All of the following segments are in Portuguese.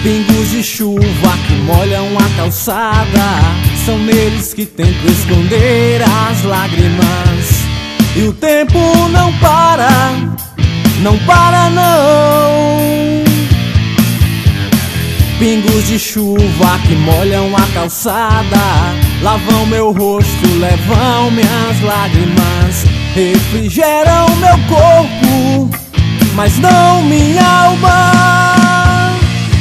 Pingos de chuva que molham a calçada, são neles que tento esconder as lágrimas. E o tempo não para, não para não. Pingos de chuva que molham a calçada, lavam meu rosto, levam minhas lágrimas, refrigeram meu corpo, mas não minha alma.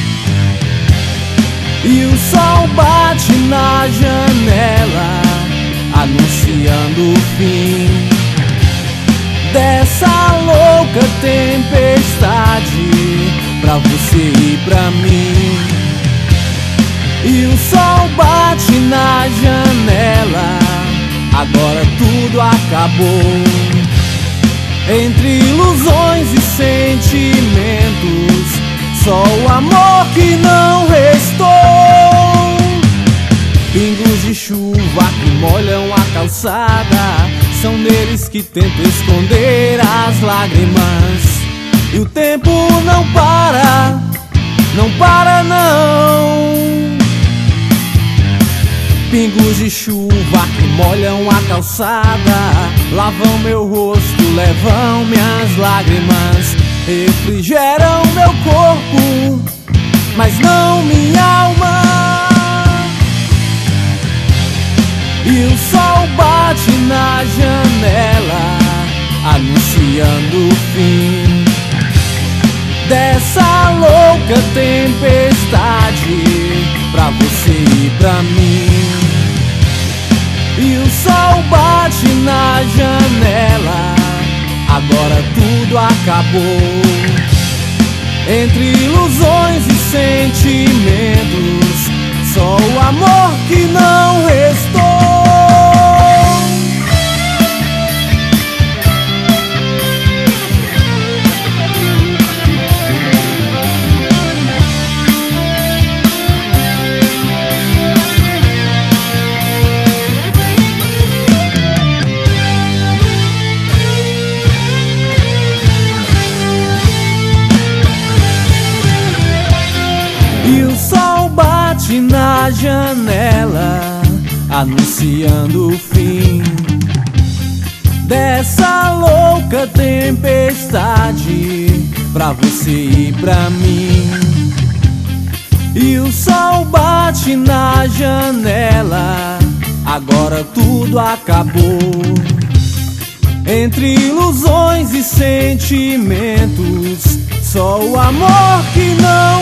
E o sol bate na janela, anunciando o fim dessa louca tempestade, pra você e pra mim. E o sol bate na janela, agora tudo acabou. Entre ilusões e sentimentos, só o amor que não restou. Pingos de chuva que molham a calçada, são neles que tento esconder as lágrimas. E o tempo não para, não para não. Pingos de chuva que molham a calçada, lavam meu rosto, levam minhas lágrimas, refrigeram meu corpo, mas não minha alma. E o sol bate na janela, anunciando o fim dessa louca tempestade, pra você e pra mim. E o sol bate na janela, agora tudo acabou. Entre ilusões e sentimentos, só o amor que não restou. E o sol bate na janela, anunciando o fim dessa louca tempestade, pra você e pra mim. E o sol bate na janela, agora tudo acabou. Entre ilusões e sentimentos, só o amor que não